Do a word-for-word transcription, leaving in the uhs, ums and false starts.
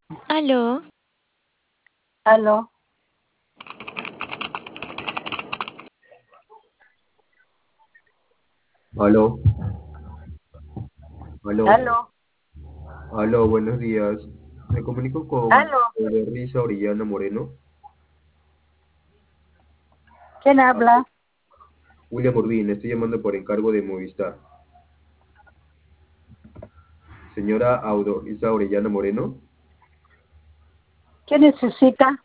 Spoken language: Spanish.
Aló, Aló, Aló, aló, aló, aló, buenos días. Me comunico con aló. Risa Orellana Moreno. ¿Quién Ah, habla? William Urbina, estoy llamando por encargo de Movistar. Señora Audo Risa Orellana Moreno. ¿Qué necesita?